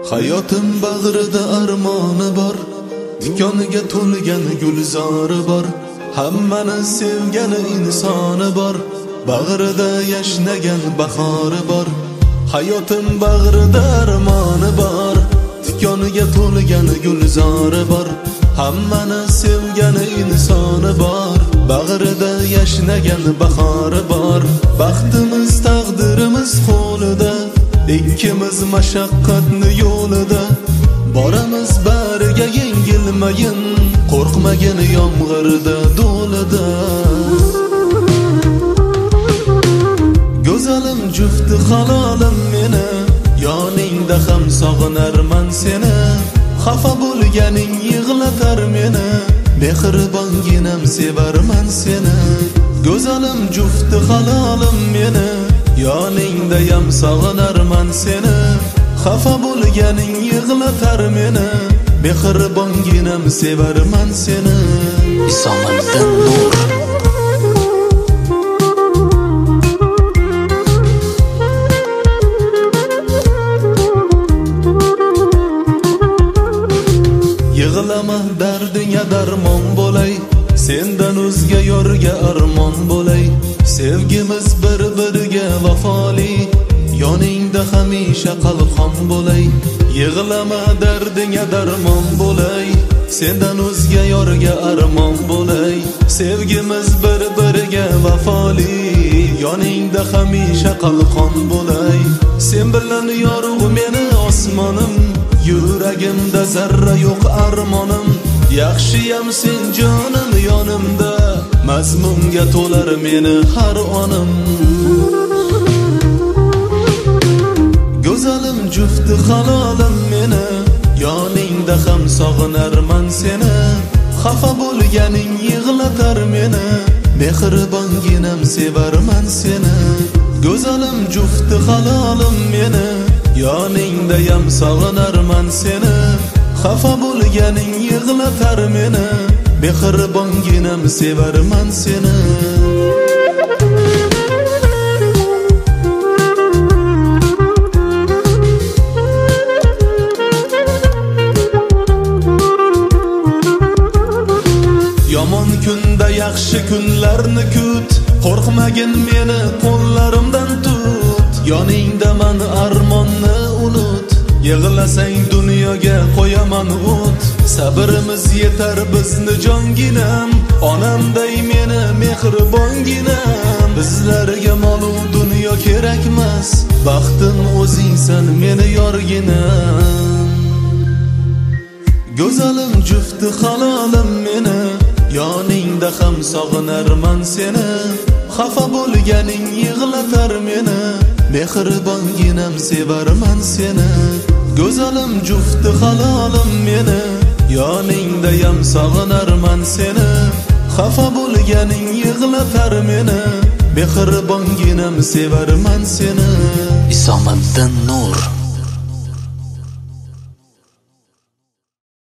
Hayotim bag'rida armoni bor, tikoniga to'lgan gulzori bor, hammani sevgan insoni bor, bag'rida yashnagan bahori bor. Hayotim bag'rida armoni bor, tikoniga to'lgan gulzori bor, hammani sevgan insoni bor, bag'rida yashnagan bahori bor. Baxtimiz taqdirimiz qo'lida, ikkimiz mashaqqatni yo'lida, boramiz bariga yengilmayin, qo'rqmagin yomg'irda do'lida. Go'zalim jufti halolim meni, yoningda ham sog'inarman seni. Xafa bo'lganing yig'latar meni, mehribonginam sevarman seni. Go'zalim jufti halolim meni, yoningdayam sog'inarman seni. Xafa bo'lganing yig'latar meni, mehribonginam sevarman seni. Isomiddin Nur. Yig'lama dardinga darmon bo'lay, sendan o'zga yorga armon bo'lay. Sevgimiz bir-biriga vafoli, yoningda hamisha qalqon bo'lay. Yig'lama dardinga darmon bo'lay, sendan o'zga yorga armon bo'lay. Sevgimiz bir-biriga vafoli, yoningda hamisha qalqon bo'lay. Sen bilan yorug' meni osmonim, yuragimda zarra yo'q armonim. Yaxshiyam sen jonim yonimda, mazmunga to'lar meni har onim. Go'zalim jufti halolim meni, yoningda ham sog'inarman seni. Xafa bo'lganing yig'latar meni, mehribonginam sevarman seni. Go'zalim jufti halolim meni, yoningdayam sog'inarman seni. Xafa bo'lganing yig'latar meni, mehribonginam sevarman seni. Yomon kunda yaxshi kunlarni kut, qo'rqmagin meni qo'llarimdan tut. Yoningdaman armonni unut, yig'lasang dunyoga qo'yaman o't. Sabrimiz yetar bizni jonginam, onamday meni mehribonginam. Bizlarga mol-u dunyo kerakmas, baxtim o'zingsan meni yorginam. Go'zalim jufti halolim meni, yoningda ham sog'inarman seni. Xafa bo'lganing yig'latar meni, mehribonginam sevarman seni. Go'zalim jufti halolim meni, yoningdayam sog'inarman seni. Xafa bo'lganing yig'latar meni, mehribonginam sevarman seni. Isomiddin Nur.